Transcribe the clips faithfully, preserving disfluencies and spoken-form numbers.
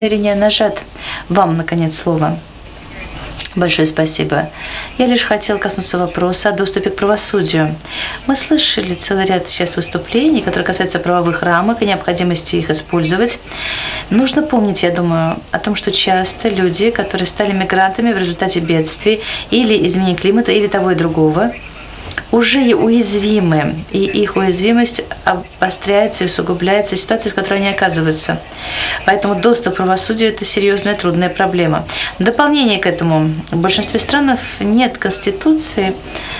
Ирине Нажат, вам, наконец, слово. Большое спасибо. Я лишь хотел коснуться вопроса о доступе к правосудию. Мы слышали целый ряд сейчас выступлений, которые касаются правовых рамок и необходимости их использовать. Нужно помнить, я думаю, о том, что часто люди, которые стали мигрантами в результате бедствий или изменения климата, или того и другого, уже уязвимы, и их уязвимость обостряется и усугубляется ситуацией, в которой они оказываются. Поэтому доступ к правосудию – это серьезная, трудная проблема. В дополнение к этому, в большинстве стран нет конституции,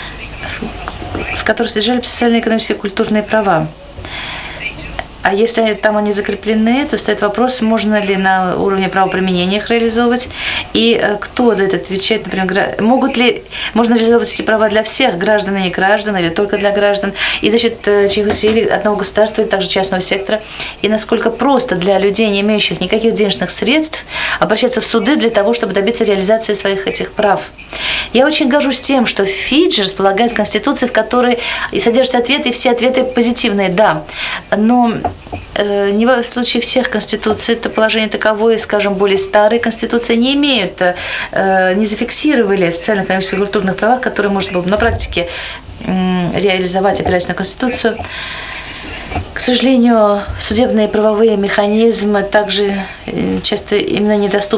в которой содержались социальные, экономические и культурные права. А если там они закреплены, то стоит вопрос, можно ли на уровне правоприменения их реализовывать, и кто за это отвечает, например, могут ли, можно реализовывать эти права для всех граждан и не граждан, или только для граждан, и за счет чьих усилий одного государства или также частного сектора, и насколько просто для людей, не имеющих никаких денежных средств, обращаться в суды для того, чтобы добиться реализации своих этих прав. Я очень горжусь тем, что Фиджи располагает конституцией, в которой и содержатся ответы, и все ответы позитивные, да, но э, не в случае всех конституций это положение таковое, скажем, более старые конституции не имеют, э, не зафиксировали социальных, экономических и культурных правах, которые можно было бы на практике э, реализовать, опираясь на конституцию. К сожалению, судебные правовые механизмы также часто именно недоступны